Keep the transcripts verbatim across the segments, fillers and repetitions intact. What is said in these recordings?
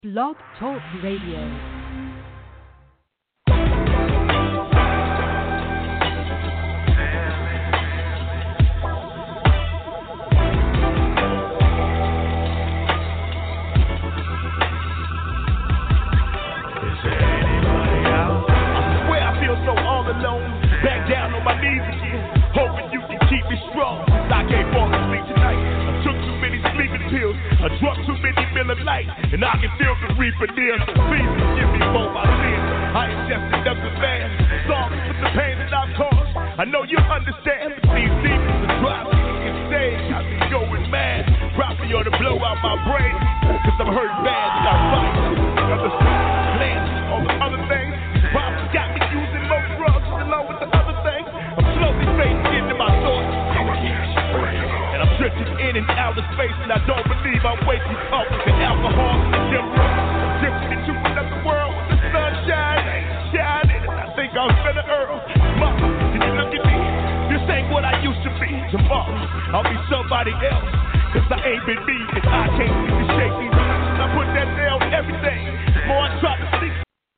Blog Talk Radio. So all alone, back down on my knees again, hoping you can keep me strong. I can't fall asleep tonight. I took too many sleeping pills, I drunk too many Miller Lite, and I can feel the reaper near. So please forgive me for my sins. I am just another man, sorry for the pain that I've caused. I know you understand, but these demons are driving me insane. Got me going mad, probably ought to blow out my brain, cause I'm hurt bad and I fight. Other plans, all the other things, probably got me using more drugs along with the other things. I'm slowly fading into my thoughts, and I'm drifting in and out of space, and I don't believe I'm waking up with the alcohol in the dim room. I'm drifting into another world with the sunshine shining, and I think I'm finna Earl. Mama, can you look at me? This ain't what I used to be. Tomorrow, I'll be somebody else, cause I ain't been me, and I can't seem to shake these hands. I put that nail in everything, the more I try to sleep.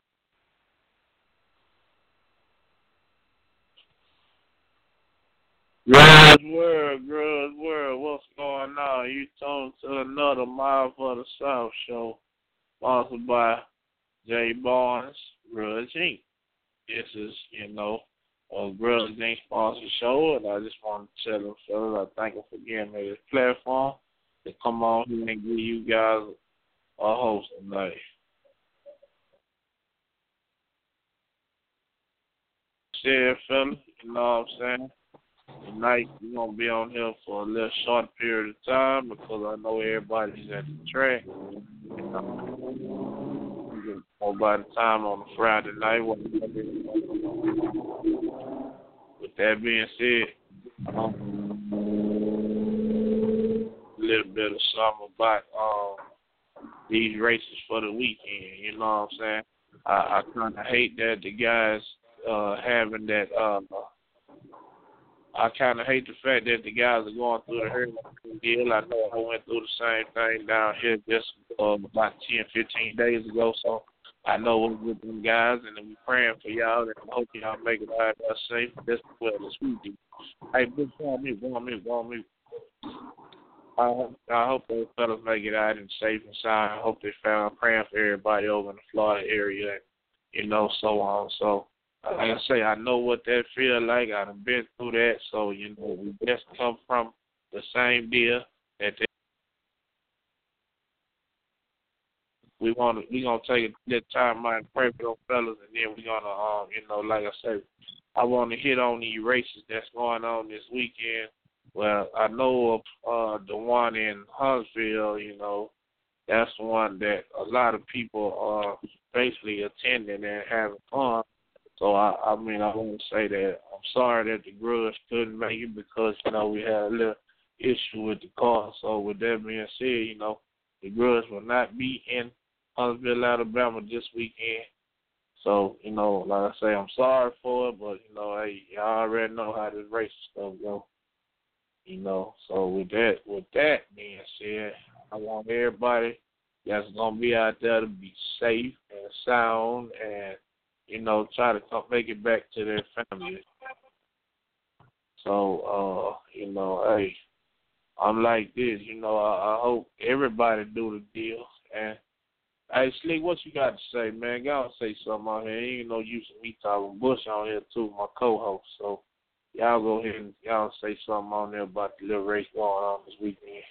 Grudge World, Grudge World, what's going on? You tuned to another Mile for the South show, sponsored by Jay Barnes, Grudge Incorporated. This is, you know, a Grudge Incorporated sponsored show, and I just want to tell them, fellas, I thank them for giving me this platform to come on here and give you guys a host tonight. Share, fellas, you know what I'm saying? Tonight, we're going to be on here for a little short period of time because I know everybody's at the track. You know, more by the time on a Friday night. With that being said, um, a little bit of something about um, these races for the weekend. You know what I'm saying? I, I kind of hate that the guys uh, having that... Uh, I kind of hate the fact that the guys are going through the hurricane deal. I know I went through the same thing down here just uh, about ten, fifteen days ago, so I know what's with them guys, and we're praying for y'all, and I hope y'all make it out there safe just as well as we do. Hey, big go on me, go on me, go on me. I hope, I hope those fellas make it out and safe and sound. I hope they found. I'm praying for everybody over in the Florida area, and, you know, so on, so. Like I say, I know what that feel like. I've been through that, so you know we just come from the same deal. That they, we want to, we gonna take a little time out and pray for those fellas, and then we gonna, um, you know, like I say, I want to hit on these races that's going on this weekend. Well, I know of uh, the one in Huntsville. You know, that's the one that a lot of people are basically attending and having fun. So, I, I mean, I want to say that I'm sorry that the Grudge couldn't make it because, you know, we had a little issue with the car. So, with that being said, you know, the Grudge will not be in Huntsville, Alabama this weekend. So, you know, like I say, I'm sorry for it, but, you know, hey, y'all already know how this race stuff go. You know, so with that, with that being said, I want everybody that's going to be out there to be safe and sound and, you know, try to come make it back to their family. So, uh, you know, hey, I'm like this, you know, I, I hope everybody do the deal. And, hey, Slick, what you got to say, man? Y'all say something on here. Ain't no use of me talking Bush on here, too, my co-host. So, y'all go ahead and y'all say something on there about the little race going on this weekend.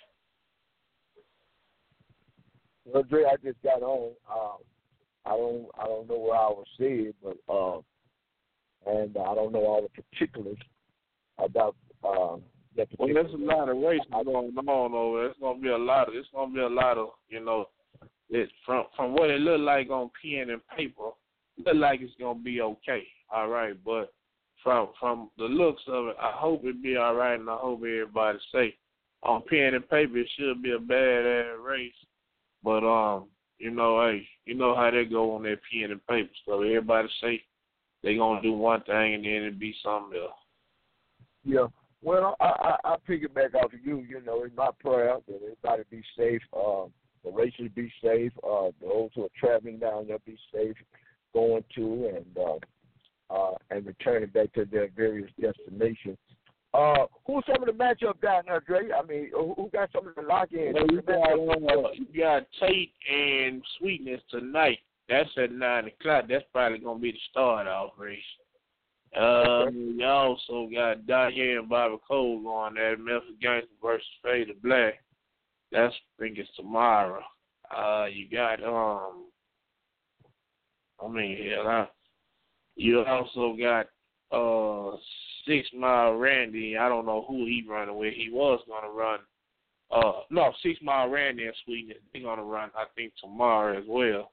Well, Dre, I just got on. Um, I don't I don't know where I was said, but uh, and I don't know all the particulars about um, that. Well, there's a lot of races going on over there. It's gonna be a lot of. It's gonna be a lot of. You know, it's from from what it look like on pen and paper, it look like it's gonna be okay. All right, but from from the looks of it, I hope it be all right, and I hope everybody safe. On pen and paper, it should be a bad ass race, but um. You know, hey, you know how they go on their pen and paper stuff. Everybody say they gonna do one thing and then it be something else. Yeah. Well, I, I I piggyback off of you. You know, it's my prayer that everybody be safe. Um, the racers be safe. Uh, those who are traveling down there be safe going to and uh, uh, and returning back to their various destinations. Uh, who's some of the matchup down there, Dre? I mean, who, who got some of the lock-ins? Well, you, got, uh, you got Tate and Sweetness tonight. That's at nine o'clock. That's probably going to be the start-off race. Um, okay. You also got Diane and Bobby Cole going there. Memphis Gangster versus Fader Black. That's, I think it's tomorrow. Uh, you got, um, I mean, hell, I, you also got uh, Six Mile Randy. I don't know who he running with. He was going to run. Uh, no, Six Mile Randy and Sweetness. They're going to run, I think, tomorrow as well.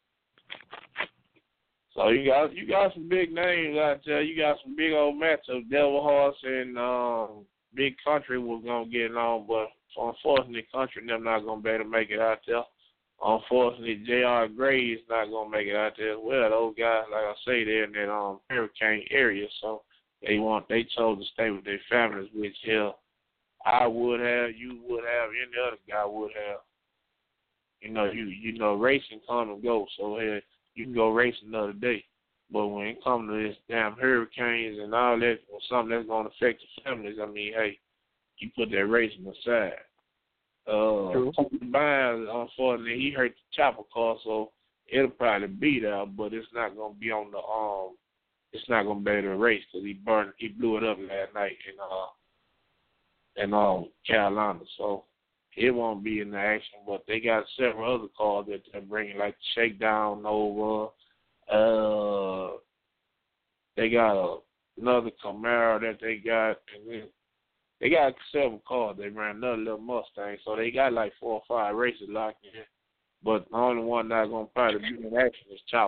So you got you got some big names out there. You got some big old matchups. Devil Horse and um, Big Country was gonna get along, but unfortunately, Country and them not gonna be able to make it out there. Unfortunately, J R Gray is not gonna make it out there as well. Those guys, like I say, they're in that um hurricane area, so they want they chose to stay with their families, which hell, I would have, you would have, any other guy would have. You know, you you know, racing come and go, so hell, you can go race another day. But when it comes to this damn hurricanes and all that, or something that's going to affect the families, I mean, hey, you put that racing aside. Uh, Tony Bynes, unfortunately, he hurt the chopper car, so it'll probably be there, but it's not going to be on the, um, it's not going to be able to race because he burned, he blew it up last night in, uh, in um, Carolina. So it won't be in the action, but they got several other cars that they're bringing, like the Shakedown Nova. Uh, they got a, another Camaro that they got, and then they got several cars. They ran another little Mustang, so they got like four or five races locked in. But the only one that's gonna probably be in action is Chopper.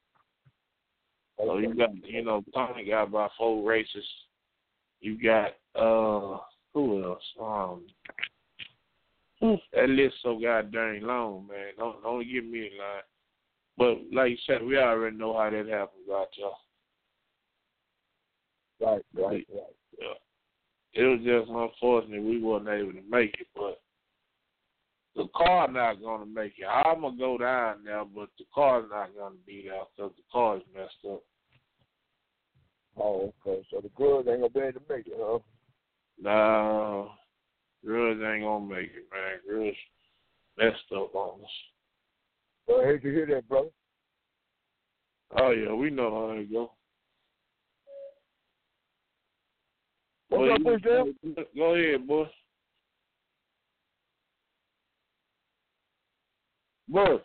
So you got, you know, Tony got about four races. You got uh, who else? Um. That list so goddamn long, man. Don't don't give me a line. But like you said, we already know how that happens out there. Right, right, right. Yeah. It was just unfortunate we wasn't able to make it, but the car not gonna make it. I'm gonna go down there, but the car's not gonna be there because the car's messed up. Oh, okay. So the girls ain't gonna be able to make it, huh? No. Girls ain't gonna make it, man. Girls messed up on us. Well, I hate to hear that, brother. Oh, yeah, we know how it go. What's well, up, Bush Dale? Go ahead, boy. Boy.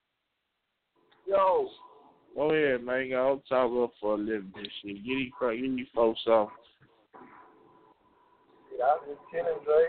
Yo. Go ahead, man. I'll talk up for a little bit. Shit. Get you, get you folks off. Yeah, I'm just chilling, Dre.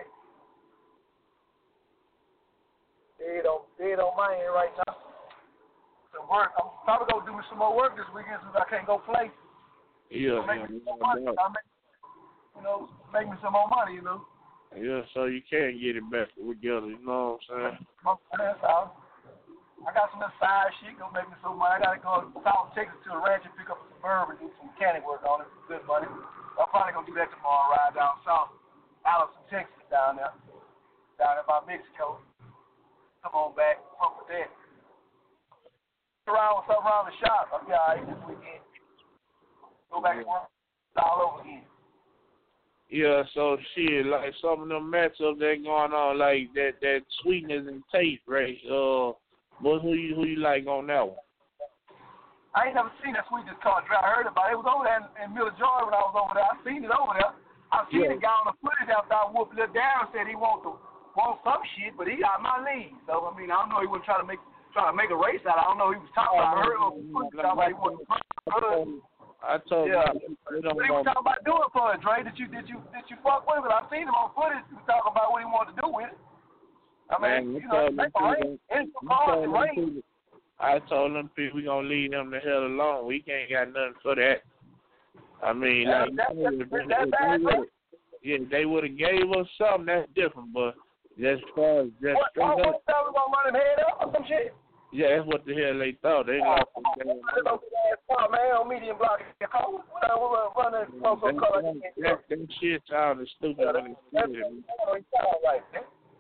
Dead on, dead on my end right now. Some work. I'm probably gonna do some more work this weekend since I can't go play. Yeah, so make yeah. Me some money. I make, you know, make me some more money, you know. Yeah, so you can get it back together, you know what I'm saying? I got some side shit gonna make me some money. I gotta go to South Texas to a ranch and pick up a Suburban and do some mechanic work on it. Good money. I'm probably gonna do that tomorrow. Ride down south, Allison, Texas, down there, down there by Mexico. Come on back, fuck with that. Around something around the shop. I'll be all right this weekend. Go back to work all over again. Yeah, so shit, like some of them matchups that going on, like that that Sweetness and Tate race. Uh, what who you who you like on that one? I ain't never seen that Sweetness car drive. I heard about it. It was over there in, in Miller, Georgia when I was over there. I seen it over there. I seen yeah. the guy on the footage after I whooped Lil Darren said he want to want some shit, but he got my lead. So I mean, I don't know he wasn't trying to make trying to make a race out. I don't know he was talking about. I heard him talking about he wanted to. I told yeah. him. What he was talking about doing for it, Dre? Did you did you did you fuck with him? I seen him on footage. He was talking about what he wanted to do with it. I mean, Man, you know, it's rain. It's cars and rain. I told them people we gonna leave them the hell alone. We can't got nothing for that. I mean, that, like, that, that, that, that bad, they yeah, they would have gave us something that's different, but just far as just what, oh, what thought we gonna run him head up or some shit? Yeah, that's what the hell they thought. They oh, lost oh, the game. Oh, man, on medium block. What we're running from some color. That, that shit sounded stupid when it did.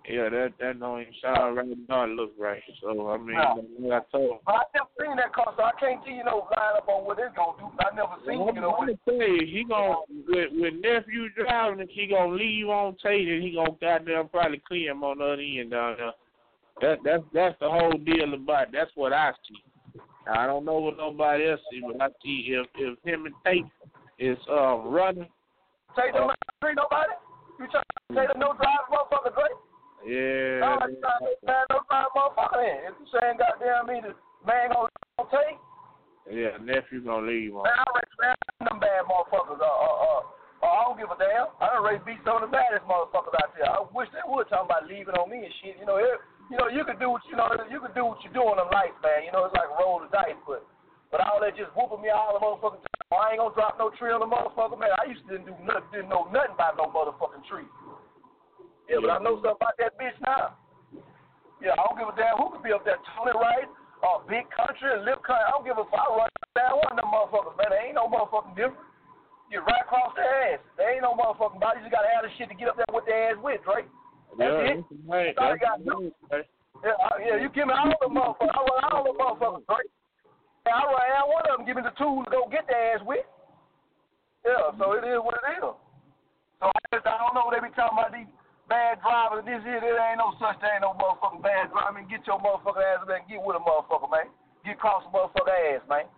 Yeah, that that don't even sound right. Don't look right. So I mean, No. like I told him. But I never seen that car, so I can't give you no line up on what it's gonna do. I never seen Well, you know I'm what. gonna tell you, he gonna with, with nephew driving, he gonna leave you on tape, and he gonna goddamn probably clear him on the other end down there. That that's that's the whole deal about it. That's what I see. Now, I don't know what nobody else see, but I see if if him and Tate is um running. Tate don't uh, nobody. You trying to say the no drive motherfucker great? Yeah. No, I'm trying to say no drive motherfucker. Then if you saying goddamn me, the man gonna take. Yeah, nephew gonna leave on. Man, I race man, them bad motherfuckers. Uh, uh, uh, uh, I don't give a damn. I done race beat some of the baddest motherfuckers out there. I wish they would talk about leaving on me and shit. You know, it, you know, you can do what you know. You can do what you do in life, man. You know, it's like roll the dice, but but all that just whooping me all the motherfucking time. I ain't gonna drop no tree on the motherfucker, man. I used to didn't do nothing, didn't know nothing about no motherfucking tree. Yeah, but I know something about that bitch now. Yeah, I don't give a damn who could be up there, Tony Wright, or Big Country, and Lip Country. I don't give a fuck. I run down one of them motherfuckers, man. There ain't no motherfucking difference. You're right across their ass. There ain't no motherfucking body. You just gotta have the shit to get up there with their ass with, right? That's yeah, it. Right. That's all That's you gotta do. right. Yeah, I, yeah, you give me all the motherfuckers. I run all the motherfuckers, right? And I run down one of them, give me the tools to go get their ass with. Yeah, so it is what it is. So I just, I don't know what they be talking about these bad drivers. This here, there ain't no such thing, no motherfucking bad driver. I mean, get your motherfucking ass up there and get with a motherfucker, man. Get across the motherfucker ass, man.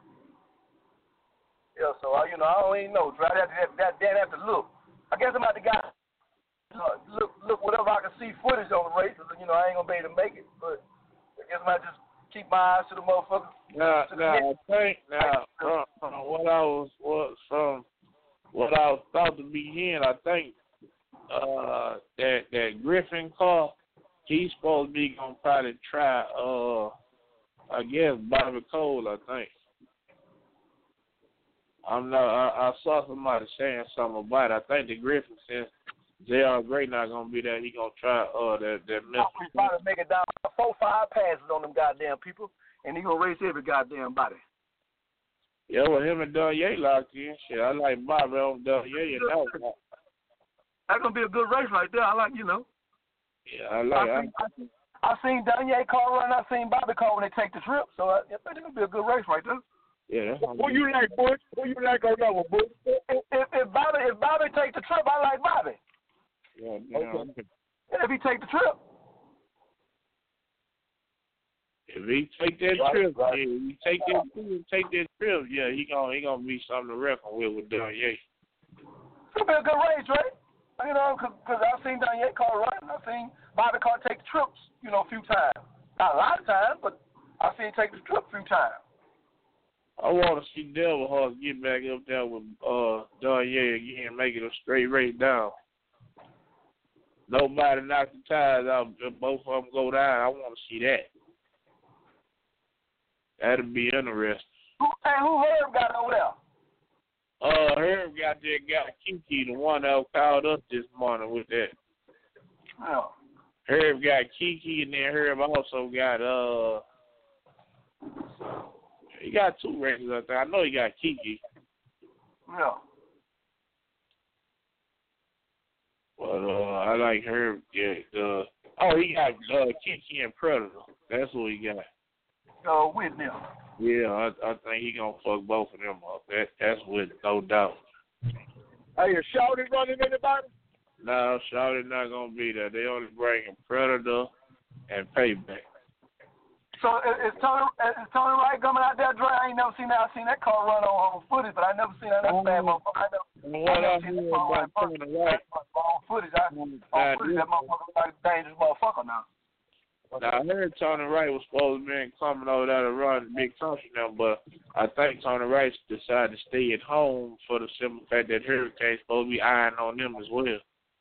Yeah, so I, you know, I don't even know. Drive that, that, that, that have to look. I guess I'm about to got uh, look, look whatever I can see footage on the race. You know, I ain't gonna be able to make it, but I guess I might just keep my eyes to the motherfucker. Now, to the now, net. I think now from, from what I was, what from what I was thought to be hearing, I think uh, that that Griffin car, he's supposed to be gonna probably try. Uh, I guess Bobby Cole. I think. I'm not. I, I saw somebody saying something about it. I think the Griffin said J R Gray not gonna be there. He gonna try uh that that Memphis. He's about to make it down four, five passes on them goddamn people, and he gonna race every goddamn body. Yeah, well, him and Danye locked in. Shit, I like Bobby on Danye and that one. That's gonna be a good race right there. I like, you know. Yeah, I like. I seen, I seen, I seen Danye car run. I seen Bobby car when they take the trip. So I, I think it's gonna be a good race right there. Yeah. Who you like, Bush? Who you like on that one, Bush? If, if, if Bobby, if Bobby take the trip, I like Bobby. Yeah, okay. And if he take the trip, If he take that Right, trip, right. yeah, if he take that trip, take that trip, yeah, he gonna he gonna be something to reckon with with Danye. it's gonna be a good race, right? You know, cause, cause I've seen Danye car run. I've seen Bobby car take the trips, you know, a few times. Not a lot of times, but I've seen him take the trip a few times. I want to see Devil Horse get back up there with uh Danye again, make it a straight race down. Nobody knocked the tires out, both of them go down. I want to see that. That'd be interesting. Who, hey, who Herb got over there? Uh, Herb got that guy Kiki, the one that called us this morning with that. Yeah. Herb got Kiki, and then Herb also got uh, he got two races out there. I know he got Kiki. Yeah. But uh, I like Herb. Yeah. Uh, oh, he got uh, Kiki and Predator. That's what he got. Uh, with them. Yeah, I, I think he gonna fuck both of them up. That that's with no doubt. Hey, is Shawty running anybody? No, Shawty not gonna be there. They only bringing Predator and Payback. So is, is Tony is Tony Wright coming out there dry? I ain't never seen that. I seen that car run on, on footage, but I never seen that. That's bad motherfucker. I never, What I never I seen heard that car about run Tony Wright, on footage. I, on footage, that motherfucker like a dangerous motherfucker now. now I heard Tony Wright was supposed to be coming over there to run Big Country now, but I think Tony Wright decided to stay at home for the simple fact that Hurricane's supposed to be eyeing on them as well.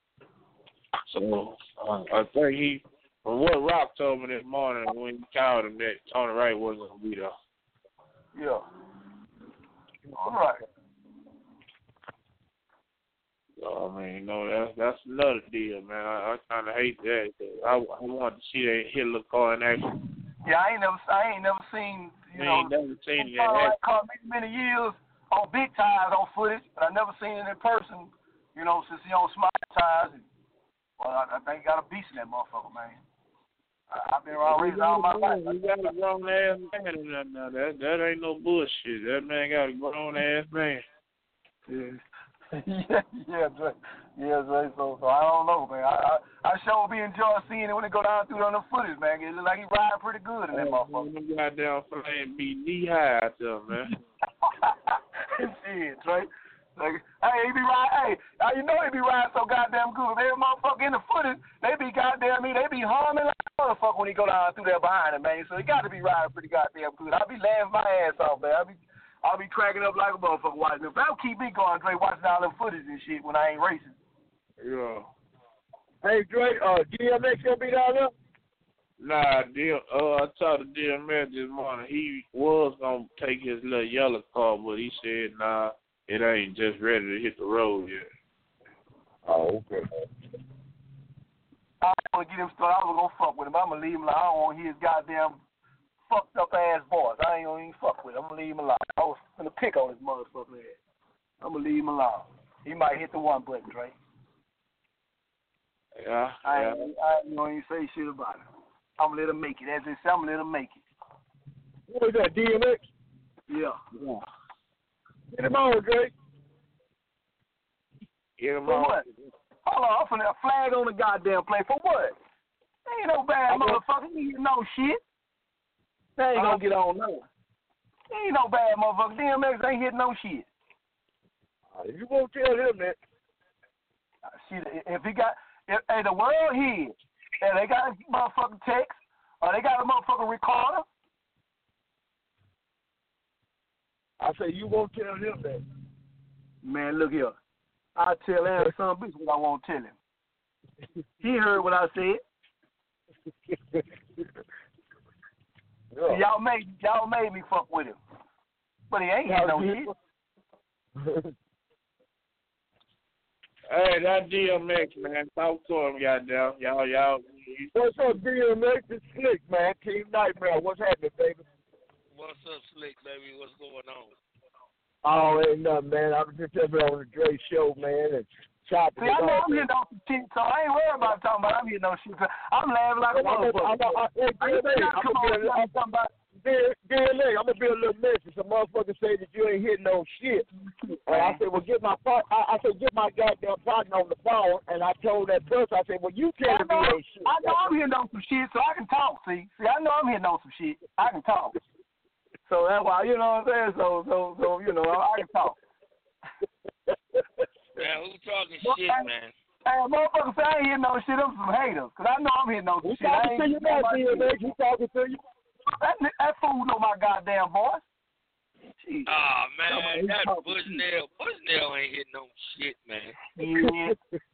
So uh, I think he, from what Rock told me this morning when he called him, that Tony Wright wasn't gonna be there. Yeah. All right. So, I mean, you know, that's that's another deal, man. I, I kind of hate that. I, I want to see that Hitler car in action. Yeah, I ain't never, I ain't never seen, you I know, ain't never seen it in Tony Wright action. car many, many years on big tires on footage, but I never seen it in person. You know, since he on small tires. Well, I, I think you got a beast in that motherfucker, man. I, I've been around raising all my life. We got a grown ass man in that now. That that ain't no bullshit. That man got a grown ass man. Yeah. yeah, yeah, Dre. Yeah, Dre. So, so I don't know, man. I, I, I sure be enjoying seeing it when it go down through on the footage, man. It look like he riding pretty good in that oh, motherfucker. Them goddamn flame be knee high out there, man. Shit, Dre. Like, hey, he be riding. Hey, uh, you know he be riding so goddamn good. Every motherfucker in the footage, they be goddamn me. They be humming like a motherfucker when he go down through there behind him, man. So he got to be riding pretty goddamn good. I be laughing my ass off, man. I be. I'll be cracking up like a motherfucker watching them. That'll keep me going, Dre, watching all them footage and shit when I ain't racing. Yeah. Hey, Dre, uh, D M X gonna be down there? Nah, D- uh, I talked to D M X this morning. He was gonna take his little yellow car, but he said, nah, it ain't just ready to hit the road yet. Oh, okay. I don't want to get him started. I was gonna fuck with him. I'm gonna leave him alone. I don't want to hear his goddamn fucked up ass voice. I ain't gonna even fuck with him. I'm gonna leave him alone. I was gonna pick on his motherfucking ass. I'm gonna leave him alone. He might hit the one button, Dre. Yeah, I yeah. ain't, I ain't gonna even say shit about it. I'm gonna let him make it. As they say, I'm gonna let him make it. What is that, D M X? Yeah. yeah. Get him on, Dre. Get him For on. what? Hold on, I'm finna flag on the goddamn play. For what? Ain't no bad motherfucker. He ain't no shit. They ain't gonna get on no. Ain't no bad motherfucker. D M X ain't hitting no shit. Uh, you won't tell him that. Uh, shit, if he got, if, hey, the world here, and they got a motherfucking text, or they got a motherfucking recorder. I say you won't tell him that. Man, look here. I tell Aaron some bitch what I won't tell him. He heard what I said. Yeah. Y'all made y'all made me fuck with him, but he ain't hitting no shit. Hey, that D M X, man. Talk to him, goddamn. Y'all, y'all. What's up, D M X? It's Slick, man. Team Nightmare. What's happening, baby? What's up, Slick, baby? What's going on? Oh, ain't nothing, man. I was just over on the Dre show, man, and chopping See, I it know up. I'm hitting on some shit, so I ain't worried about talking about I'm hitting on shit. I'm laughing like a I'm motherfucker. gonna be a little messy. Some motherfuckers say that you ain't hitting no shit. And I said, well, get my part. I, I said, get my goddamn partner on the phone. And I told that person, I said, well, you I telling know, me ain't shit. I know I'm hitting on some shit, so I can talk. See, see, I know I'm hitting on some shit. I can talk. So that's why, you know what I'm saying. So, so, so, you know, I can talk. Man, who talking Well, shit, I- man? Hey, motherfuckers say I ain't hitting no shit. I'm some haters, cause I know I'm hitting on some We shit. I talking ain't to you now, D M X. We talking to you. That, that fool know my goddamn voice. Jeez. Oh, man, Somebody that talking Bushnell, Bushnell ain't hitting no shit, man. Yeah.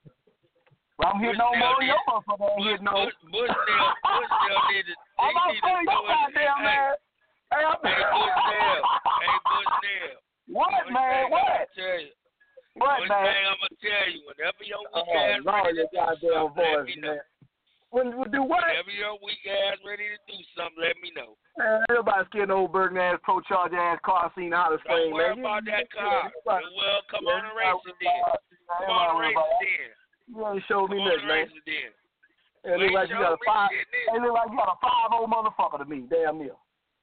Well, I'm hitting no more than your motherfucker ain't Bush, hitting no. Bush, Bushnell, Bushnell need to, he I'm not need to saying do your it. goddamn Hey, man. Hey, I'm hey, Bushnell, hey, Bushnell. What, One man? thing What? I'ma tell you. What, One man? thing I'ma tell you, whenever your weak Oh, ass Lord, ready to your do goddamn something, let voice, me know. man. When we do what? Whenever your weak ass ready to do something, let me know. Man, everybody scared of old burden ass, pro charge ass car scene how to Don't swing, worry man. about that car. Well, come on and race it then. Come on and race it then. You ain't showed me Come on nothing, and man. race it then. It look like you got a five. It look like you got a five old motherfucker to me. Damn near.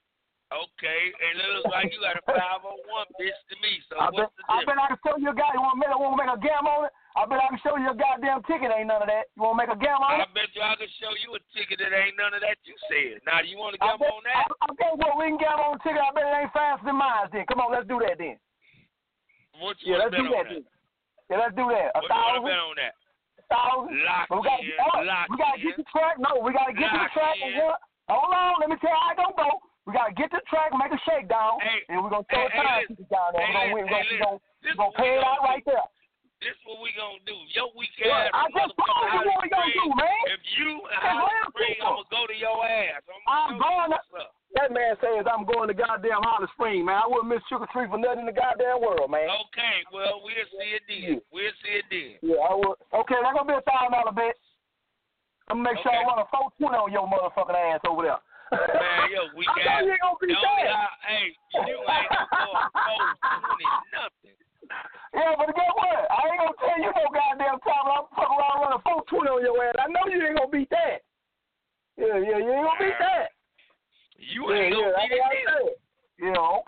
Okay, and it looks like you got a five oh one bitch to me, so I bet, what's the I bet difference? I can show you a guy. You want to make, want to make a gam on it? I bet I can show you a goddamn ticket. Ain't none of that. You want to make a gam on I it? bet you I can show you a ticket that ain't none of that you said. Now, you want to I get bet, on that? I, I bet well, we can gam on the ticket. I bet it ain't faster than mine. Then come on, let's do that then. What you Yeah, want let's to do bet that on then. that? Yeah, let's do that. A What you want to thousand. bet on that? A thousand. Lock But we got, in, oh, lock we got to in. get the track. No, we got to get to the Lock track. in. And what? Hold on, let me tell you how it gonna go. We gotta get the track, make a shakedown, Hey, and we're gonna throw hey, a time hey, piece down there. hey, We're gonna win. We're hey, gonna, we're This gonna what pay we it out gonna right do. there. This what we gonna do. Your weak Well, ass I just told motherfucker you out what we of gonna do, spring. man. If you Hey, out real of spring, people. I'm gonna go to your ass. I'm, I'm gonna going to, what's up. that man says I'm going to goddamn Holly Spring, man. I wouldn't miss Sugar Tree for nothing in the goddamn world, man. Okay, well, we'll see it then. Yeah. We'll see it then. Yeah, I would. Okay, that's gonna be a thousand dollar bet. I'm gonna make sure Okay. I run a four twenty on your motherfucking ass over there. Man, yo, weak I know ass. you ain't gonna be The only that. how- Hey, you ain't gonna go a four twenty nothing. Yeah, but guess what? I ain't gonna tell you no goddamn time. I'm fucking around running four twenty on your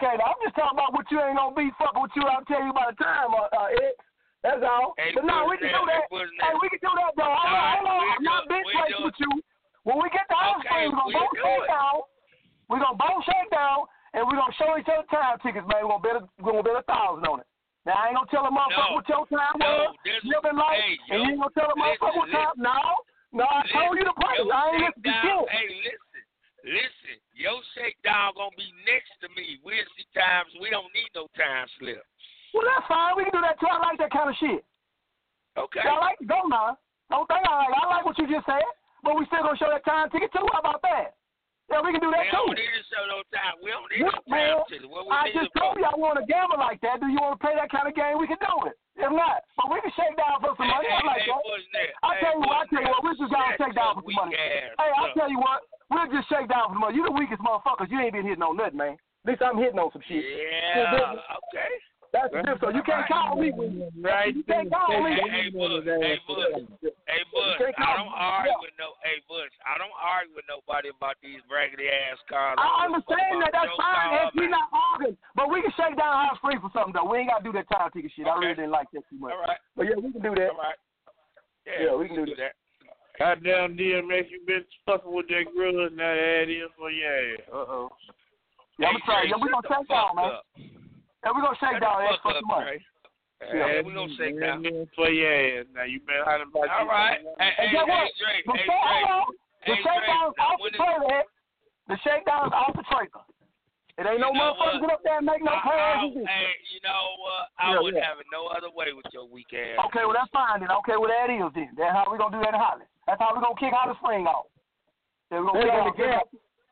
Okay, now I'm just talking about what you ain't gonna be fucking with you. I'll tell you about the time, uh, uh Ed. That's all. Hey, but no, we can do that. Hey, we can do that though. Hold on, hold on. I'm not bitch racing with you. When we get to Hot Springs, we're gonna both shake down. We're gonna both shake down, and we're gonna show each other time tickets, man. We're gonna bet a, we're gonna bet a thousand on it. Now I ain't gonna tell a motherfucker no, what your time no, was, living life, hey, and you ain't gonna tell a motherfucker what time. No, no, I listen, told you the price. I ain't listening to shit. Hey, listen, listen. Your shakedown gonna be next to me. We'll see times. We don't need no time slip. Well, that's fine. We can do that too. I like that kind of shit. Okay. I like to go now. Don't think I like. I like what you just said, but we still gonna show that time ticket too. How about that? Yeah, we can do that we too. We don't need to show no time. We don't need Look, no time man, ticket. What we I just told you I want to gamble like that. Do you want to play that kind of game? We can do it. If not, but we can shake down for some money. Hey, I like hey, that. I tell you what. I tell you what. We just gotta shake down for some money. Hey, I tell you what. We'll just shake down for some money. You the weakest motherfuckers. You ain't been hitting on nothing, man. At least I'm hitting on some shit. Yeah. Okay. That's the difference. So you can't count on me. Right. You can't count on me. Hey, hey, Bush. Hey, Bush. Hey, Bush. I don't argue with no. Hey, Bush. I don't argue with nobody about these raggedy ass cars. I understand that. That's fine. We're not arguing, but we can shake down Hot Springs for something though. We ain't gotta do that time ticket shit. I really didn't like that too much. All right. But yeah, we can do that. All right. Yeah, we can do that. Goddamn D M X, you been fucking with that grudge, now add in for your ass. Uh oh. Yeah, I'm gonna try. Yeah, we gonna shake down, man. Yeah, we gonna shake down X for some money. Yeah, we gonna shake down for your ass. Now you been hiding about. All right. Hey, hey, hey, hey, Dre. Hey, Dre. The shakedown's off the trailer. The shakedown's off the trailer. It ain't no motherfucker get up there and make no plans. Hey, you know what? I wouldn't have it no other way with your weak ass. Okay, well that's fine then. Okay, well that is then. That's how we gonna do that in Holland. That's how we gonna kick Hot Springs off. Then we gonna Bet kick on the gap.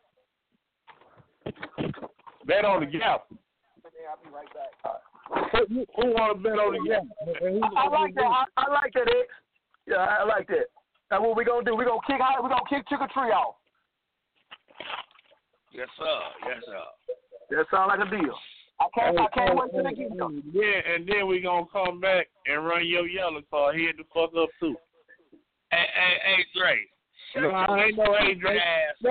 Bet on the gap. I'll be right back. Who, who want to bet on the gap? I, I like that. I, I like that, X. Yeah, I like that. That's what we gonna do. We gonna kick Holland. We gonna kick Trick or Treat off. Yes, sir. Yes, sir. That sounds like a deal. I can't. I can't wait till they get there. Yeah, and then we gonna come back and run your yellow car. Head the fuck up too. Hey, hey, hey, Dre. No, I ain't no hey, Dre.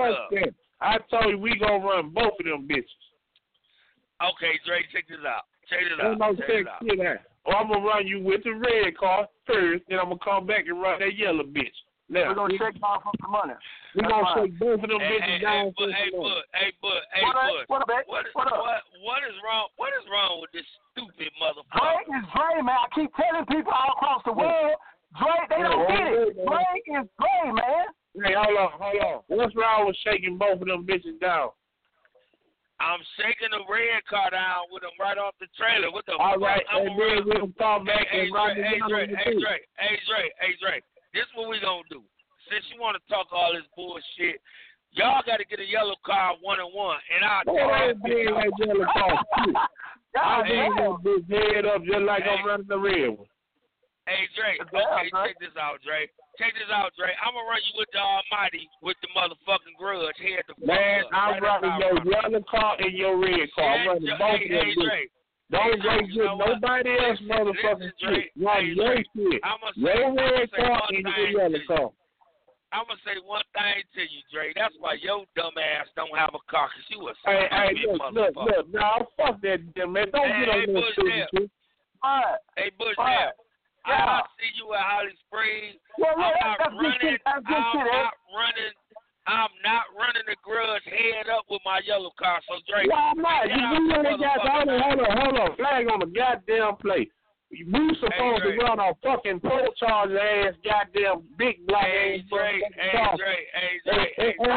I told you we gonna run both of them bitches. Okay, Dre, check this out. Check this out. No, check check this out. Shit out. Or I'm gonna run you with the red car first, then I'm gonna come back and run that yellow bitch. Now, we're gonna shake down for some money. We're gonna shake both of them hey, bitches hey, down. Hey, hey, Bud, hey, Bud, hey, what Bud. What, up, what, is, what, up? what, what is wrong? What is wrong with this stupid motherfucker? Dre is Dre, man. I keep telling people all across the world, Dre, they don't get it. Dre is Dre, man. Hey, hold on, hold on. What's wrong with shaking both of them bitches down? I'm shaking the red car down with them right off the trailer. What the All fuck? right, I'm and then we'll come back hey, and run the hey, Dre, yellow hey, Dre, hey, Dre, hey, Dre. This is what we gonna do. Since you want to talk all this bullshit, y'all got to get a yellow car one and one, and I'll tell you. That yellow car too. I'll be that bitch head up just like hey, I'm running the red one. Hey, Dre, okay, check this out, Dre. Check this out, Dre. I'm going to run you with the Almighty with the motherfucking grudge head to Man, I'm right running your run. yellow car and your red car. I'm running hey, both hey, of them. Hey, Dre. Don't hey, go get nobody else motherfucking shit. Run hey, your shit. Your red car and your yellow car. I'm going to say one thing to you, Dre. That's why your dumb ass don't have a car, because you a Hey, hey, look, look, look. Nah, fuck that, man. Don't hey, get on hey, that stupid shit. Hey, Bush, now. Yeah. I see you at Holly Springs. Yeah, yeah, I'm that's, not that's running. Good that's good I'm shit, not eh? running. I'm not running the grudge head up with my yellow car. So Drake. Yeah, I'm not. You really got hold on, hold on, hold on. Flag on the goddamn play. We supposed hey, to run a fucking pro charge ass goddamn big black hey, ass. Drake, hey, Drake, hey, Drake, hey, Drake.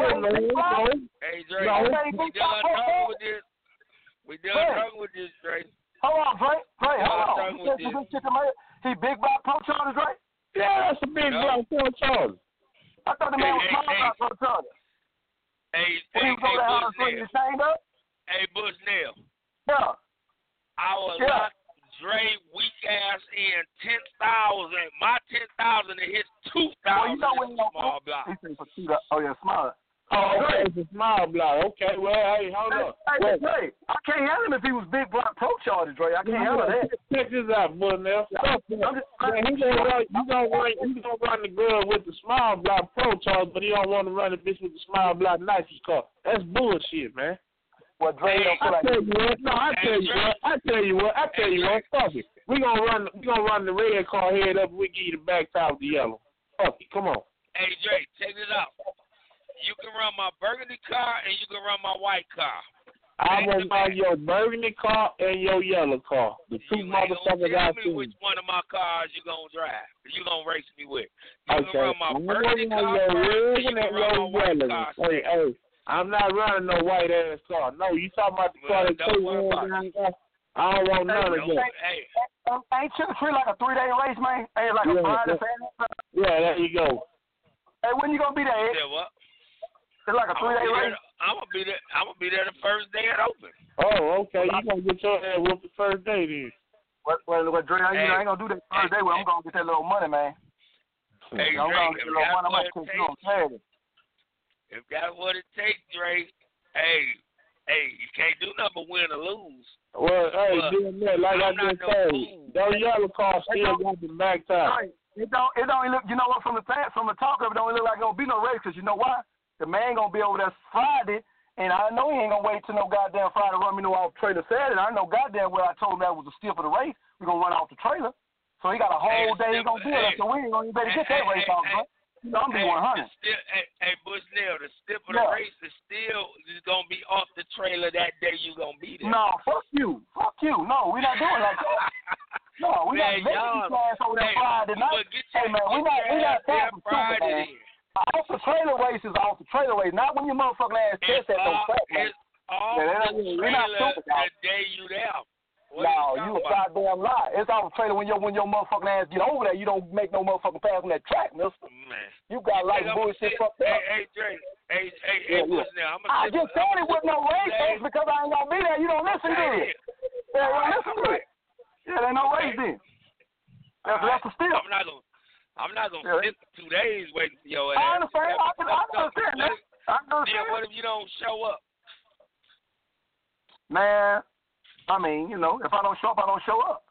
Hey, Drake. We done talking with this. We done talking with this, Drake. Hold on, Drake. Drake, hold on. With this. He big black pro charger, Drake? Yeah, that's a big no. black pro charger. I thought the man hey, was small hey, black pro charger. Hey, when hey, he go hey, down Bush and swing his chain up? Hey, Bush Nail. Yeah. I will yeah. lock Dre weak ass in ten thousand. My ten thousand and his two thousand. Well, you know small block. Oh yeah, small. Oh, okay, it's a small block. Okay, well, hey, hold hey, up. Hey, well, Dre, I can't handle him if he was big block pro charger, Dre. I can't handle that. Check this out, boy. Now, I'm just, man, he gonna run, you gonna run, you gonna run the girl with the small block pro charge, but he don't want to run the bitch with the small block nitrous car. That's bullshit, man. What Dre don't feel I like. tell you what, no, I tell you what, I tell you what, I tell you what, fuck it. We gonna run, we gonna run the red car head up. We give you the back tire with the yellow. Fuck it, come on. Hey Dre, check this out. You can run my burgundy car and you can run my white car. I'm gonna run your burgundy car and your yellow car. The two you motherfuckers I I see. Which one of my cars you gonna drive? You gonna race me with? You Okay. can run my I'm burgundy gonna car run first, your and you red can and run my your white yellow. car. Hey, hey, I'm not running no white ass car. No, you talking about the Well, car that don't take worry one about down there? I don't want none of Don't- that. Hey, Ain't Trick or Treat like a three day race, man? Ain't it like a Yeah, Friday, yeah. Saturday? Yeah, there you go. Hey, when you gonna be there, Ed? yeah, what? It's like a I'm three gonna, day be race. there, I'm gonna be there. I'm gonna be there the first day it open. Oh, okay. You gonna get your ass whooped the first day then? What, what, what, Dre, you know, I ain't gonna do that first day. Well, I'm gonna get that little money, man. Hey, I'm Dre, gonna if get a little that's money. I'm what gonna it catch you takes, on Saturday. if that's what it takes, Dre, hey, hey, you can't do nothing but win or lose. Well, hey, Well, doing that, like I I'm not just no said, fool. those yellow cars still got the back tire. Right. It don't. It don't look. You know what? From the th- from the talk of it, don't look like it gonna be no race. Cause you know why? The man gonna be over there Friday, and I know he ain't gonna wait till no goddamn Friday to run me no off trailer Saturday. I know goddamn well I told him that was the steal for the race. We gonna run off the trailer. So he got a whole Hey, day he gonna do hey, it. So we ain't gonna even better hey, get that hey, race hey, off, hey, bro. You know I'm be Hey, one hundred. the still, hey, hey, Bushnell, the stip of the Yeah. race is still is gonna be off the trailer that day you gonna be there. No, fuck you, fuck you. No, we not doing like that. No, we Man, not making y'all- these guys over there hey, Friday you night. better get your- Hey man, we get not your we not ass there talking stupid, Friday man. then. Off the trailer race is off the trailer race, not when your motherfucking ass It's test at no off, track, man. it's off Yeah, that the ain't- we not trailer stupid, dog. the day you there. What No, are you you a talking about? goddamn lie. It's off the trailer when your when your motherfucking ass get over there. You don't make no motherfucking pass on that track, mister. Man. You got You like think I'ma bullshit sit- fucked up. Hey, hey, Dre. Hey, hey, Yeah, hey, yeah. Bushnell, I'm I gonna just said it with no race Hey, face because I ain't gonna be there. You don't listen to it. Yeah, you don't listen to it. Yeah, there ain't no race then. That's, that's a steal. I'm not gonna. I'm not gonna Yeah. sit for two days waiting for your ass. I understand. I can, I can understand What that. if- I Then can understand. what if you don't show up? Man, I mean, you know, if I don't show up, I don't show up.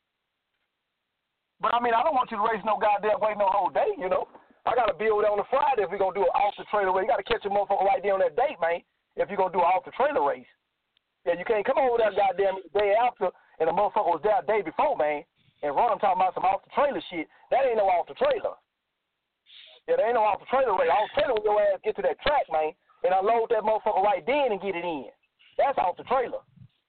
But I mean, I don't want you to race no goddamn wait no whole day, you know. I got to be over there on the Friday if we're going to do an off the trailer race. You got to catch a motherfucker right there on that date, man, if you're going to do an off the trailer race. Yeah, you can't come over there goddamn the day after and the motherfucker was there the day before, man, and run them talking about some off the trailer shit. That ain't no off the trailer. Yeah, there ain't no off the trailer race. Off the trailer when your ass get to that track, man, and unload that motherfucker right then and get it in. That's off the trailer.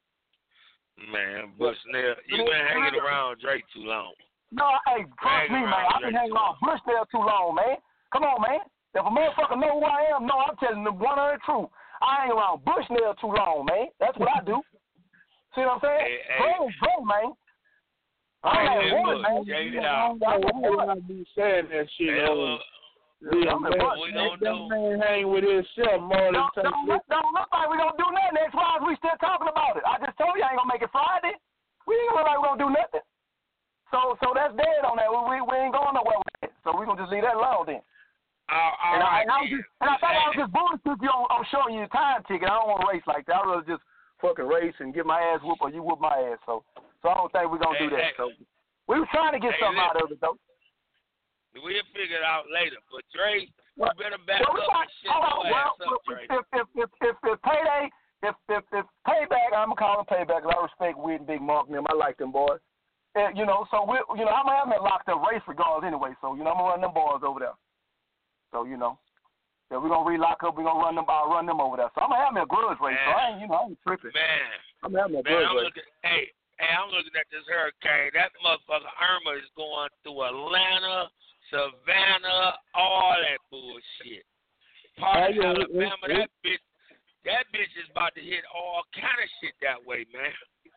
Man, Bushnell, you been hanging around Drake too long. No, hey, trust me, man. I've been hanging around Bushnell too long, man. Come on, man. If a motherfucker know who I am, no, I'm telling them one hundred truth. I hang around Bushnell too long, man. That's what I do. See what I'm saying? Hey, hey. Bro, bro, man. I Hey, ain't hey, one, look, man. check it I out. don't know why I be saying that shit. Hey, though. look, Yeah, I'm man, the what we that, gonna that do? man hang with himself more than Don't, take don't, look, don't look like we gonna do nothing next Friday. We still talking about it. I just told you I ain't gonna make it Friday. We ain't gonna look like we gonna do nothing. So, so that's dead on that. We, we, we ain't going nowhere with it. So we gonna just leave that alone then. all, all And I, right, and I was just, and I thought I was just bullshit you on, on showing you the time ticket. I don't want to race like that. I'd rather just fucking race and get my ass whooped or you whoop my ass. So, so I don't think we're gonna Hey, do that. hey. So we were trying to get Hey, something listen. out of it though. we'll figure it out later. But Dre, you Well, better back well, we up got, and shit all right, your well, ass up, Dre. if, if, if, if, if payday, if, if, if payback, I'm gonna call him payback because I respect Weed and Big Mark and them. I like them boys. And, you know, so we, you know, I'm gonna have them locked up race regardless anyway. So you know, I'm gonna run them boys over there. So you know, yeah, we're gonna relock up. We're gonna run them. I'll run them over there. So I'm gonna have me a grudge race. So I ain't, you know, I ain't tripping. Man, I'm gonna have me a man, grudge I'm race. looking. Hey, hey, I'm looking at this hurricane. That motherfucker Irma is going through Atlanta, Savannah, all that bullshit. Part of Hey, yeah, Alabama, it- that bitch, that bitch is about to hit all kind of shit that way, man.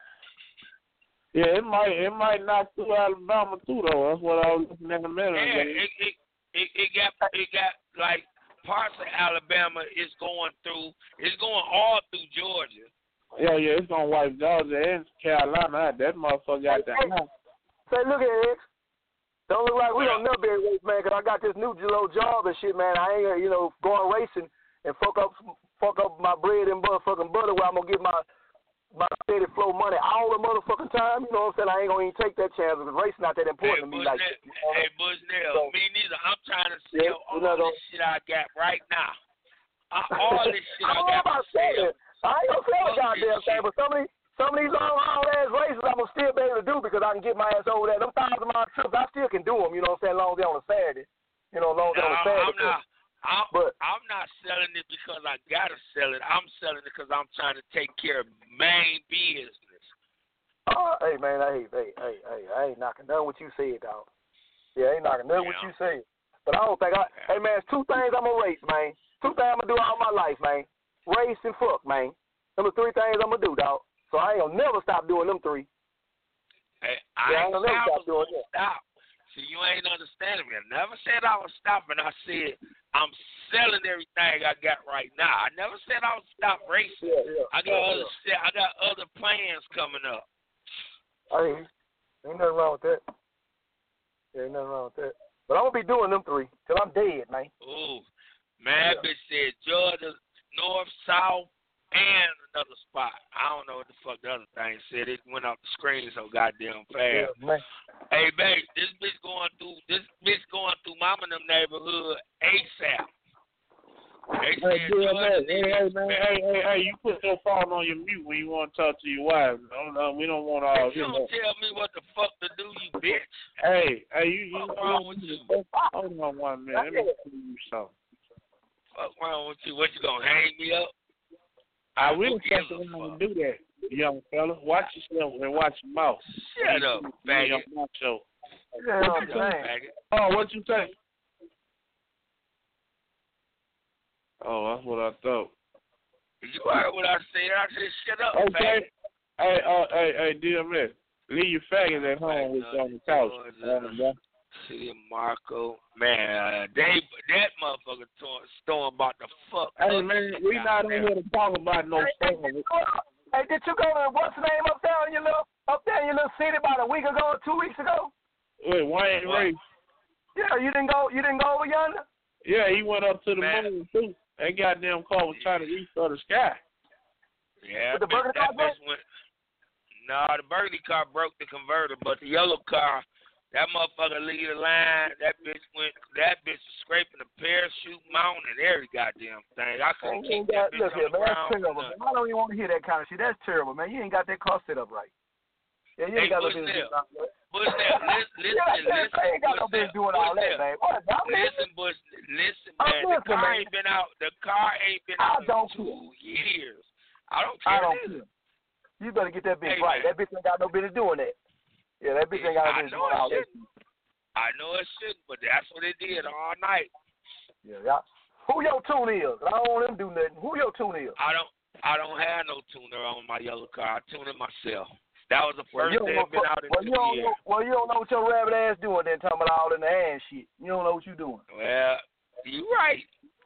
Yeah, it might it might knock through Alabama too though. That's what I was looking at a minute Yeah, ago. it, it it it got it got like parts of Alabama is going through. It's going all through Georgia. Yeah, yeah, it's gonna wipe Georgia and Carolina out. That motherfucker got that. Say, look at X. Don't look like we don't never be able to race, man, because I got this new little job and shit, man. I ain't, you know, going racing and fuck up fuck up my bread and motherfucking butter where I'm going to get my my steady flow money all the motherfucking time. You know what I'm saying? I ain't going to even take that chance because racing not that important Hey, to me. Like, Bushnell, you know? hey, Bushnell, So- me neither. I'm trying to Yeah, sell all we're not this gonna- shit I got right now. Uh, all this shit I I don't know got about for sale. selling. I ain't gonna sell a goddamn thing, but some of these, some of these long, long ass races I'm gonna still be able to do because I can get my ass over there. Them thousand mile trips, I still can do them. You know what I'm saying? Long as they're on a Saturday. You know, long as they're on a Saturday. I'm not. I'm, but I'm not selling it because I gotta sell it. I'm selling it because I'm trying to take care of main business. Oh, hey man, hey, hey, hey, hey, I ain't knocking none what you said, dog. Yeah, I ain't knocking none yeah. what you said. But I don't think I. Yeah. Hey man, it's two things I'm gonna race, man. Two things I'm gonna do all my life, man. Race and fuck, man. Them the three things I'm gonna do, dog. So I ain't gonna never stop doing them three. Hey, yeah, I, I ain't ain't gonna never stop doing that. Stop. See, you ain't understanding me. I never said I was stopping. I said I'm selling everything I got right now. I never said I was stop racing. Yeah, yeah, I got yeah, other yeah. I got other plans coming up. Hey, ain't nothing wrong with that. Yeah, ain't nothing wrong with that. But I'm gonna be doing them three till I'm dead, man. Ooh, man, yeah. Bitch said Georgia, North, South, and another spot. I don't know what the fuck the other thing said. It went off the screen so goddamn fast. Yeah, man. Hey, babe, this bitch going through this bitch going through mama them neighborhood ASAP. They hey, yeah, man. Hey, hey, man, hey, hey, hey, you put your phone on your mute when you want to talk to your wife. No, no, we don't want all. You you don't know. tell me what the fuck to do, you bitch. Hey, hey, you, you, What's wrong with you? Hold on one minute. Let me tell you something. What's wrong with you? What, you gonna hang me up? I really think you want to do that, young fella. Watch yourself and watch your mouth. Shut up, faggot. Yeah, Shut up, faggot. Oh, what you think? Oh, that's what I thought. You heard what I said. I said, shut up, okay. faggot. Hey, uh, hey, hey, D M S, leave your faggot at home with you on the couch. Uh, See, Marco, man, they that motherfucker storm about the fuck. Hey, man, we not in here to talk about no storm. Hey, did you go to what's the name up there in your little up there in your little city about a week ago or two weeks ago? Wait, Wayne Ray. Yeah, you didn't go. You didn't go over yonder. Yeah, he went up to the man. moon too. That goddamn car was trying to reach for the sky. Yeah, With the bitch, burgundy that car bitch went. No, the burgundy car broke the converter, but the yellow car, that motherfucker lead the line. That bitch went. That bitch was scraping the parachute mount and every goddamn thing. I couldn't keep that bitch look on here, the man, ground. that's terrible. Man. I don't even want to hear that kind of shit. That's terrible, man. You ain't got that car set up right. Yeah, you ain't hey, got no Bushnell, business. Bushnell, listen, listen, yeah, listen. I ain't got no business doing all that, man. What? Listen, Bush, listen, I'm man. listening, the car man. ain't been out. The car ain't been I out don't in two care. years. I don't I care. don't either. care. You better get that bitch Hey, right. man. That bitch ain't got no business doing that. Yeah, that bitch ain't got no I business know doing all it that. shouldn't. I know it shouldn't, but that's what it did all night. Yeah, yeah. Who your tune is? I don't want them to do nothing. Who your tune is? I don't. I don't have no tuner on my yellow car. I tune it myself. That was the Well, first you don't day know, I've been out in well, two you don't years. know, well, you don't know what your rabbit ass doing then, talking about all in the ass shit. You don't know what you doing. Well, you right.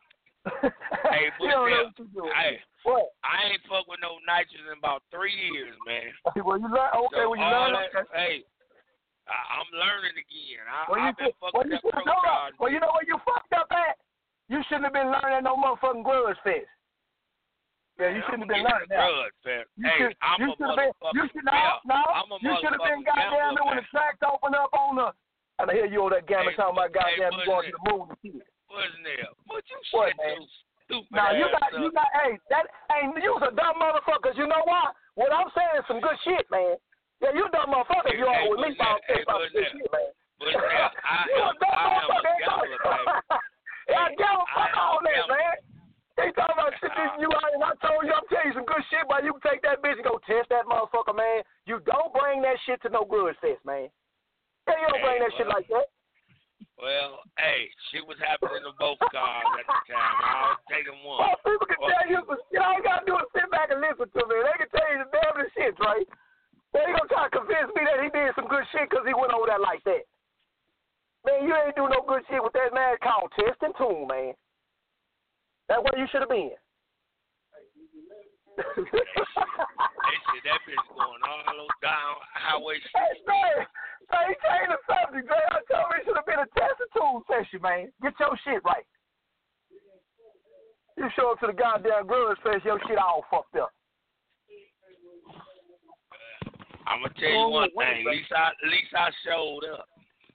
Hey, you don't know what you doing. Hey, what? I ain't fuck with no nitrous in about three years, man. Well, you learn. Okay, so well, you all learn. that, Okay. Hey, I, I'm learning again. I, Well, you I've been should, fucking well, you that should pro know charge. Well, you know where you fucked up at? You shouldn't have been learning at no motherfucking grudge fest. Yeah, you shouldn't have been learning that. Grudge fest. You hey, should, I'm you a should have been. You should no, no. I'm a You should have been motherfucking goddamn gambler, when the man. tracks open up on the. And I hear you on that gamma Hey, talking about hey, goddamn you going to Bushnell. the moon and shit. What's there? But you What, shit man? too stupid. Now you ass got up. you got hey that hey you was a dumb motherfucker. 'Cause you know why? What I'm saying is some good shit, man. Yeah, you dumb motherfucker. Hey, you all hey, with me about hey, some good shit, man. But now, I you am, a dumb I am a motherfucker. gambler, baby. Yeah, gamble I fuck am all a that, gambler. man. They talking about shit this you out, and I told you I'm telling you some good shit, but you can take that bitch and go test that motherfucker, man. You don't bring that shit to no grudge fest, man. Yeah, you don't Hey, bring that well, shit like that. Well, hey, shit was happening to both cars at the time. I'll take them one. Well, people can Fuck tell you, you. some shit. All you gotta do is sit back and listen to me. They can tell you the damnest shit, right? They gonna try to convince me that he did some good shit because he went over there like that. Man, you ain't do no good shit with that man called Test and Tune, man. That's where you should have been. They said that bitch going all down Highway Hey, sixteen. man, man, he changed the subject, man. I told him it should have been a Test and Tune session, man. Get your shit right. You show up to the goddamn grudge fest, your shit all fucked up. I'm gonna tell you one thing. At least I, at least I showed up.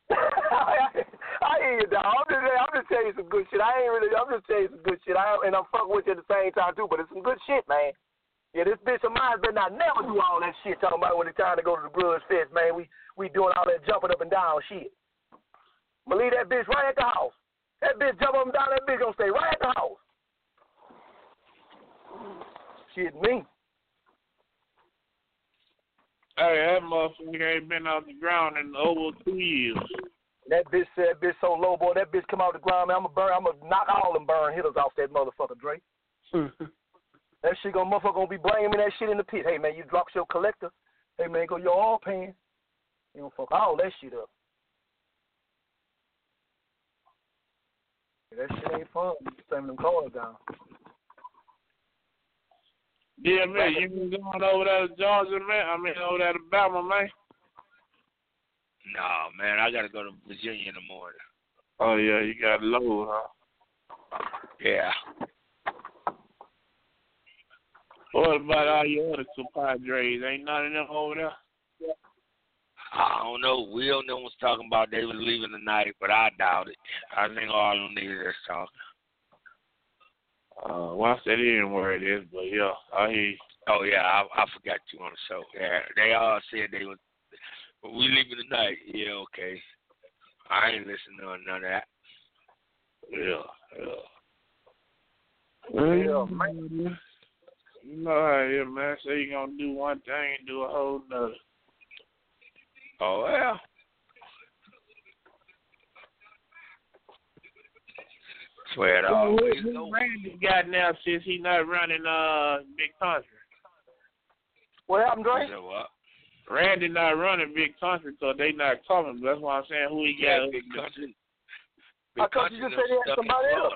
I hear you, dog. I'm just, I'm just telling you some good shit. I ain't really. I'm just telling you some good shit. I and I'm fucking with you at the same time too. But it's some good shit, man. Yeah, this bitch of mine better not never do all that shit talking about when it's time to go to the Grudge Fest, man. We we doing all that jumping up and down shit. I'm gonna leave that bitch right at the house. That bitch jump up and down, that bitch gonna stay right at the house. Shit, me. Hey, that motherfucker ain't been off the ground in over two years. That bitch said, that bitch so low, boy, that bitch come out the ground, man. I'm gonna burn, I'm gonna knock all them burn hitters off that motherfucker, Dre. That shit gonna motherfucker gonna be blaming that shit in the pit. Hey man, you dropped your collector. Hey man, go your oil pan. You don't fuck all that shit up. That shit ain't fun. You slamming them cars down. Yeah, man, you been going over there to Georgia, man? I mean, over there to Alabama, man? Nah, man, I got to go to Virginia in the morning. Oh, yeah, you got low, huh? Yeah. What about all your other compadres? Ain't none of them over there? I don't know. Will them was talking about they was leaving tonight, but I doubt it. I think all of them niggas is talking. Uh, once that in where it is, but yeah, I hear you. Oh, yeah, I, I forgot you on the show. Yeah, they all said they was, but we leaving tonight. Yeah, okay. I ain't listening to none of that. Yeah, yeah. Yeah, man. You know how it is, man. Say you gonna do one thing and do a whole nother. Oh, yeah. Swear it always Who go. Randy got now since he not running uh Big Country? What happened, Dre? You know what? Randy not running Big Country because they not coming. That's why I'm saying who he Yeah, got. Big Country. I thought you just said he had somebody else.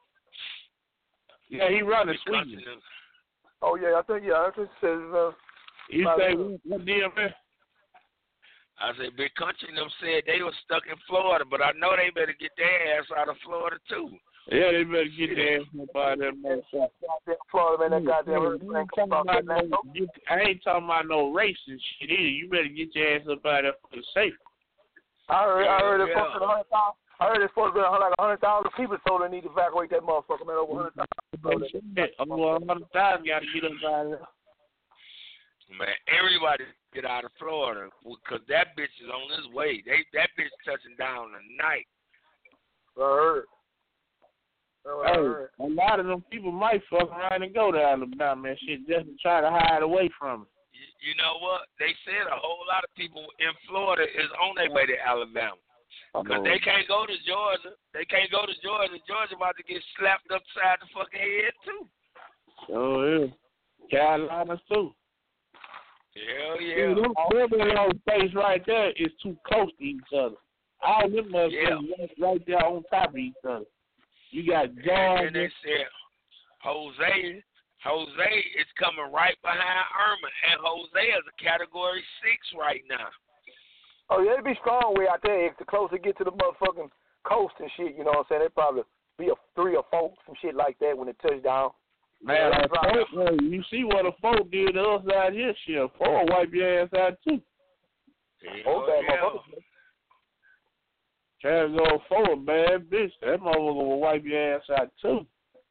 Yeah, he running Big Sweden. Country. Oh, yeah, I think, yeah, I think it says, uh, You say what, what deal, man? I said, Big Country and them said they were stuck in Florida, but I know they better get their ass out of Florida, too. Yeah, they better get their ass up out of that motherfucker. goddamn Florida, man, that goddamn hurricane come about that, man. I ain't talking about no racist shit either. You better get your ass up out of there for the safety. I heard, I heard it's Yeah. supposed to be a hundred thousand. I heard it's supposed to be like a hundred thousand people, so they need to evacuate that motherfucker, man. Over a hundred thousand. Over a hundred thousand got to get up out of there. Man, everybody get out of Florida because that bitch is on his way. They That bitch touching down tonight. I heard. I Hey, heard. a lot of them people might fuck around and go to Alabama and shit just to try to hide away from it. You, you know what? They said a whole lot of people in Florida is on their way to Alabama. Because they can't go to Georgia. They can't go to Georgia. Georgia about to get slapped upside the fucking head, too. Oh, yeah. Carolina, too. Hell Yeah. yeah. Them those states right there is too close to each other. All them motherfuckers Yeah. right there on top of each other. You got And then Georgia. they said Jose, Jose is coming right behind Irma, and Jose is a Category six right now. Oh, yeah, it'd be strong way out there. If the closer it get to the motherfucking coast and shit, you know what I'm saying? It'd probably be a three or four, some shit like that when it touch down. Man, Yeah, a that's right. folk, uh, you see what a folk did to us out here, shit. A folk wipe your ass out, too. Oh, that yeah. motherfucker. Try to go forward, bad bitch. That motherfucker will wipe your ass out, too.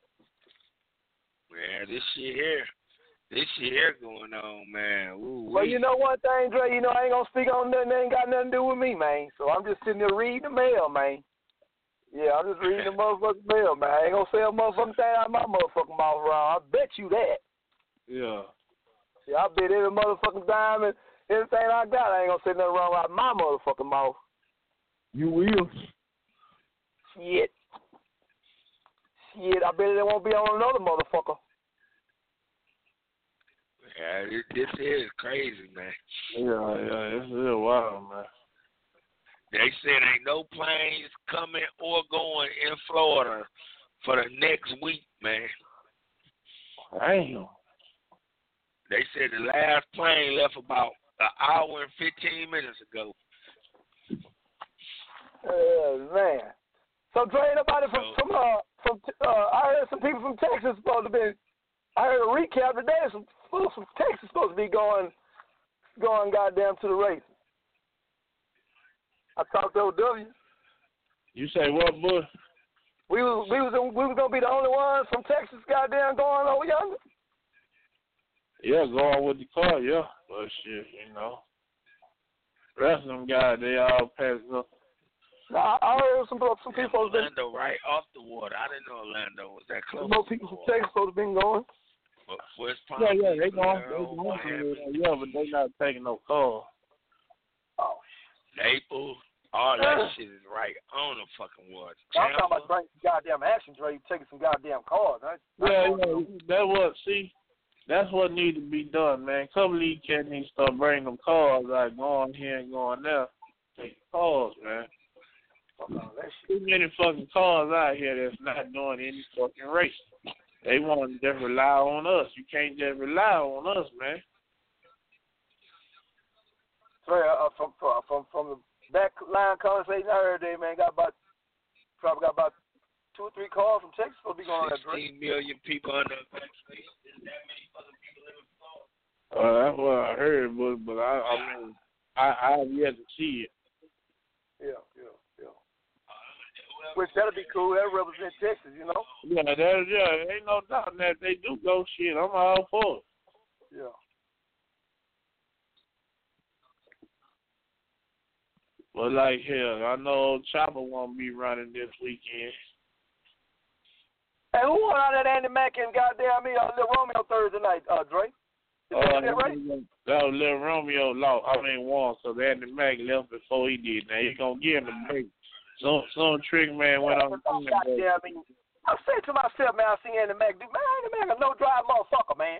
Man, this shit here, this shit here going on, man. Ooh, Well, you know one thing, Dre, you know I ain't gonna speak on nothing that ain't got nothing to do with me, man. So I'm just sitting there reading the mail, man. Yeah, I'm just reading the motherfucking mail, man. I ain't gonna say a motherfucking thing out of my motherfucking mouth wrong. I bet you that. Yeah. Yeah, I bet every motherfucking dime and everything I got, I ain't gonna say nothing wrong out of my motherfucking mouth. You will. Shit. Shit, I bet it won't be on another motherfucker. Yeah, this, this is crazy, man. Yeah, yeah, it's real wild, man. They said ain't no planes coming or going in Florida for the next week, man. Damn. They said the last plane left about an hour and fifteen minutes ago. Oh, man. So, Dre, nobody from, So- from, uh, from, uh, I heard some people from Texas supposed to be, I heard a recap today, some fools from Texas supposed to be going, going goddamn to the races. I talked to O W. You say what, boy? We was we was we was gonna be the only ones from Texas, goddamn, going over yonder. Yeah, going with the car, yeah. But shit, you know. The rest of them guys, they all passed up. No, I, I heard some some people. Orlando right off the water. I didn't know Orlando was that close. Most people from Texas have been going. But West Palm Yeah, yeah, they Beach, going, they Valero, going Miami, to yeah, but they not taking no cars. Oh, Naples, all that shit is right on the fucking water. I'm talking about bringing some goddamn action, Dre. You taking some goddamn cars. Right? Yeah, yeah, that what, see, that's what need to be done, man. Couple of these cats need to start bringing them cars, like going here and going there. Take cars, man. Fuck all that Too shit. many fucking cars out here that's not doing any fucking racing. They want to just rely on us. You can't just rely on us, man. Dre, uh, from from from from the back line conversation I heard today, man, got about probably got about two or three cars from Texas will be going on that Dre. sixteen million people under vaccination. Is that many fucking people living in Florida? Uh, that's what I heard, but but I, I mean, I I have yet to see it. Yeah, yeah, yeah. Which that'll be cool. That'll represent Texas, you know. Yeah, that yeah, ain't no doubt that they do go shit. I'm all for it. Yeah. But like hell, I know Chopper won't be running this weekend. Hey, who won out that Andy Mack and goddamn me uh, Lil Romeo Thursday night, uh, Dre? Did Uh, that right? That was Lil Romeo lost. I mean won, so Andy Mack left before he did. Now he's gonna give him a break. Some some trick man went on. Goddamn me. I said to myself, man, I seen Andy Mack. Dude, man, Andy Mack a no drive motherfucker, man.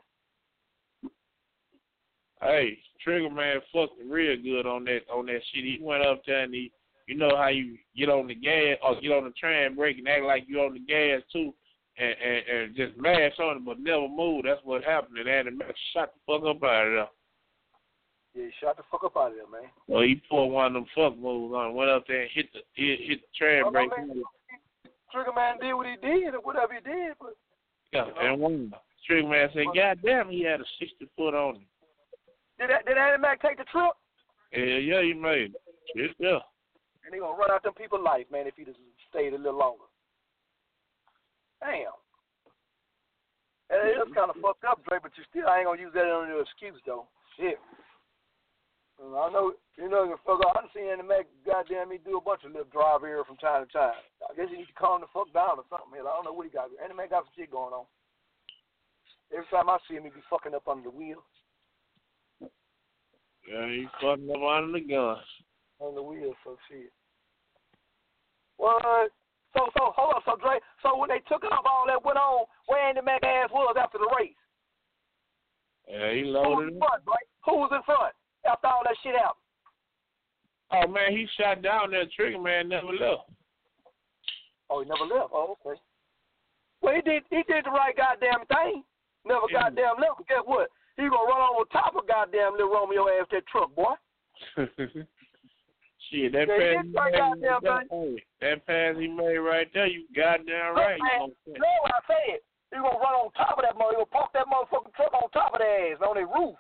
Hey, Trigger Man fucked real good on that on that shit. He went up there and he, you know how you get on the gas or get on the train brake and act like you on the gas too, and and, and just mash on it but never move. That's what happened. And Andy Mack shot the fuck up out of there. Yeah, he shot the fuck up out of there, man. Well, he pulled one of them fuck moves on, went up there and hit the hit, hit the train Well, brake. I mean, Trigger Man did what he did or whatever he did, but Yeah, and one Trigger Man said, "God damn, he had a sixty foot on him." Did that, did Andy Mack take the trip? Yeah, yeah, he made it. Shit, yeah. And he gonna run out them people's life, man, if he just stayed a little longer. Damn. It is kind of fucked up, Dre, but you still I ain't gonna use that as an excuse though. Shit. I know, you know, you fuck up. I done seen Andy Mack goddamn me do a bunch of little drive here from time to time. I guess he needs to calm the fuck down or something. Hell, I don't know what he got. Andy Mack got some shit going on. Every time I see him, he be fucking up under the wheel. Yeah, he fucking up under the gun. On the wheel, so shit. What? So, so, hold up, so Dre, so when they took off all that went on, where Andy Mack ass was after the race? Yeah, he Who was loaded in it. front, Dre? Who was in front after all that shit happened? Oh, man, he shot down that Trigger Man, never left. Oh, he never left. Oh, okay. Well, he did, he did the right goddamn thing. Never Yeah. goddamn left. But guess what? He gonna run on top of goddamn little Romeo ass that truck, boy. Shit, that Yeah, he pass did he right made, goddamn that, hey, that pass he made right there, you goddamn right. Look, man, You you know what I said? He gonna run on top of that mother. He gonna park that motherfucking truck on top of their ass, on their roof.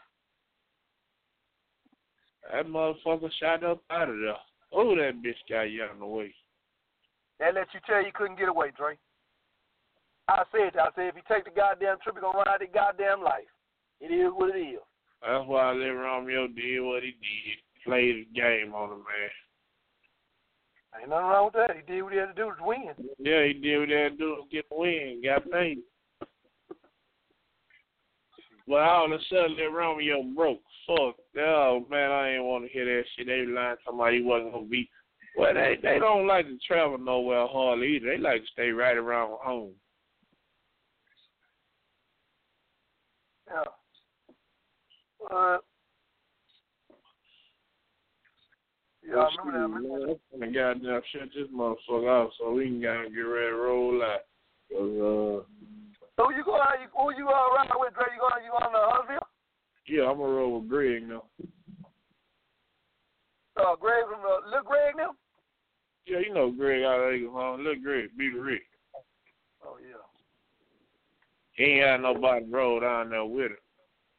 that motherfucker shot up out of there. Oh, that bitch got you out of the way. That let you tell you couldn't get away, Dre. I said that. I said if he take the goddamn trip, he gonna run out of his goddamn life. It is what it is. That's why Lil Romeo did what he did. Played the game on him, man. Ain't nothing wrong with that. He did what he had to do to win. Yeah, he did what he had to do to get the win. Got paid. But all of a sudden, Lil Romeo broke. Fuck. Oh, man, I ain't want to hear that shit. They lying somebody he wasn't going to be. Well, they, they don't like to travel nowhere hardly either. They like to stay right around home. Yeah. Uh, yeah, I remember that. I remember that. I'm gonna goddamn shut this motherfucker off so we can gotta get ready to roll out. Cause, uh, So you going? You, who you uh, riding with, Dre? You going? You going to Huntsville? yeah, I'm gonna roll with Greg now. Uh, Greg from uh, Lil Greg now? Yeah, you know Greg out of Eagle Home. Look, Greg, be the Rick. Oh yeah. He ain't had nobody roll down there with him.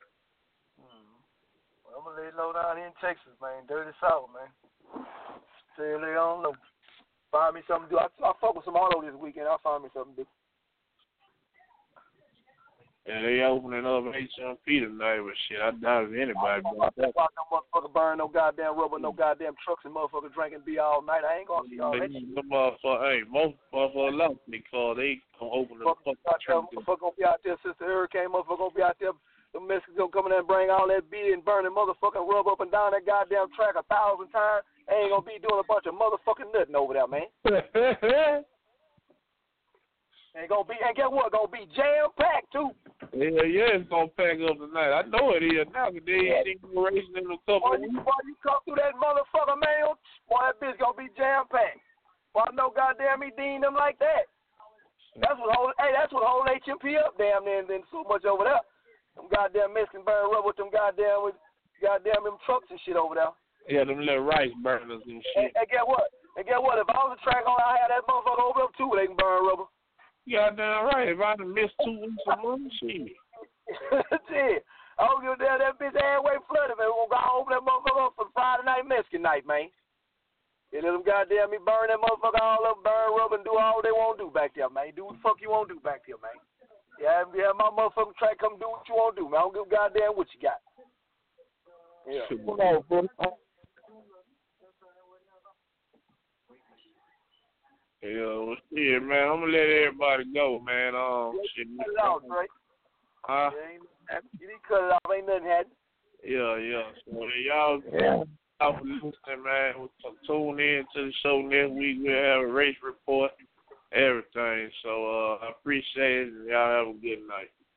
I'm gonna lay low down here in Texas, man. Dirty South, man. Still lay on low. Find me something to do. I, I fuck with some auto this weekend. I'll find me something to do. Yeah, they opening up H M P tonight, but shit, I doubt if anybody bought that. Watch no motherfucker burn no goddamn rubber, no goddamn trucks, and motherfucker drinking beer all night. I ain't gonna see all that shit. The motherfucker, hey, most motherfuckers lost because they gonna open the fucking truck. Motherfucker gonna be out there since the hurricane. Motherfucker gonna be out there. The Mexicans gonna come in there and bring all that beer and burn and motherfucking rub up and down that goddamn track a thousand times. Ain't gonna be doing a bunch of motherfucking nothing over there, man. Ain't gonna be, and guess what? Gonna be jam packed too. Yeah, yeah, it's gonna pack up tonight. I know it is now because they ain't even racing in a couple boy, of you, boy, you come through that motherfucker, man. Boy, that bitch gonna be jam packed. Boy, I know goddamn he deemed them like that. That's what hold. Hey, that's what hold H M P up, damn near, and then so much over there. Them goddamn Mexicans burn rubber with them goddamn with goddamn them trucks and shit over there. Yeah, them little rice burners and shit. And, and get what? And get what? If I was a track on, I had that motherfucker over there too, where they can burn rubber. Goddamn right. If I'd have missed two weeks of money, shit. Shit. I don't give a damn. That bitch halfway flooded, man. We're going to open that motherfucker up for Friday night Mexican night, man. And let them goddamn me burn that motherfucker all up, burn rubber, and do all they want to do back there, man. Do what the fuck you want to do back there, man. Yeah, yeah, my motherfucking track come do what you want to do, man. I don't give a goddamn what you got. Yeah. Yeah, well, shit, man. I'm gonna let everybody go, man. Um, yeah, shit. Cut it off, Drake. Huh? Yeah, you need to cut it off. Ain't nothing happening. Yeah, yeah. So y'all, Yeah. y'all for listening, man. We'll tune in to the show next week. We'll have a race report, everything. So uh, I appreciate it. And y'all have a good night.